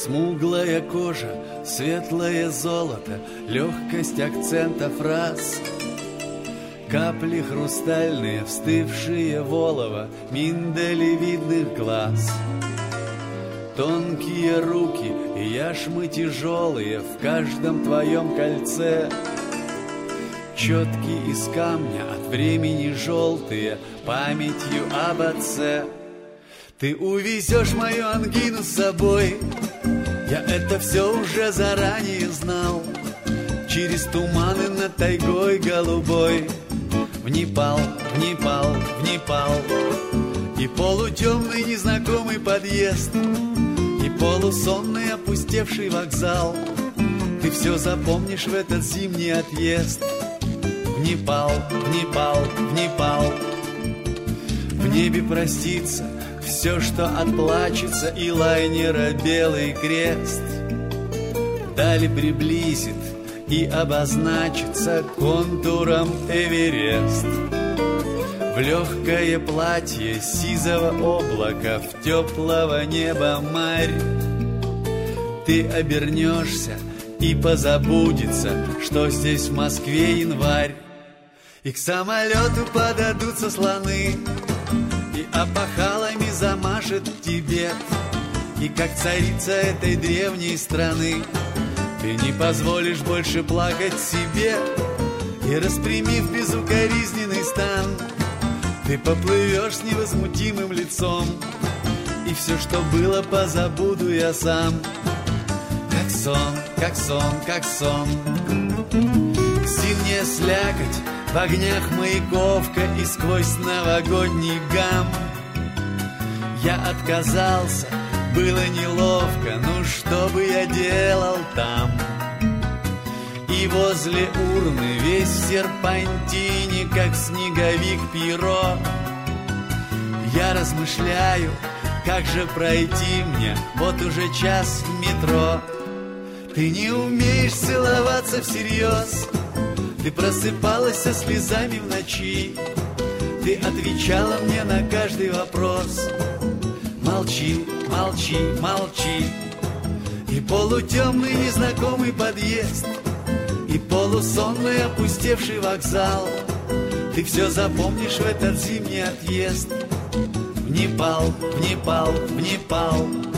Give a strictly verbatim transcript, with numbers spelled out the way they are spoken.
Смуглая кожа, светлое золото, легкость акцента фраз. Капли хрустальные, встывшие в олово миндалевидных глаз. Тонкие руки и яшмы тяжелые в каждом твоем кольце. Четки из камня, от времени желтые, памятью об отце. Ты увезешь мою ангину с собой, я это все уже заранее знал. Через туманы над тайгой голубой, в Непал, в Непал, в Непал. И полутемный незнакомый подъезд, и полусонный опустевший вокзал. Ты все запомнишь в этот зимний отъезд. В Непал, в Непал, в Непал. В небе простится все, что отплачется, и лайнера белый крест вдали приблизит и обозначится контуром Эверест. В легкое платье сизого облака, в теплого неба марь. Ты обернешься, и позабудется, что здесь в Москве январь. И к самолету подадутся слоны, и опахалами замашет Тибет. И как царица этой древней страны ты не позволишь больше плакать себе. И распрямив безукоризненный стан, ты поплывешь с невозмутимым лицом. И все, что было, позабуду я сам. Как сон, как сон, как сон. Зимняя слякоть в огнях Маяковка и сквозь новогодний гам. Я отказался, было неловко, ну что бы я делал там? И возле урны весь в серпантине, как снеговик Пьеро. Я размышляю, как же пройти мне вот уже час в метро. Ты не умеешь целоваться всерьез, ты просыпалась со слезами в ночи. Ты отвечала мне на каждый вопрос. Молчи, молчи, молчи. И полутемный незнакомый подъезд, и полусонный опустевший вокзал. Ты все запомнишь в этот зимний отъезд. В Непал, в Непал, в Непал.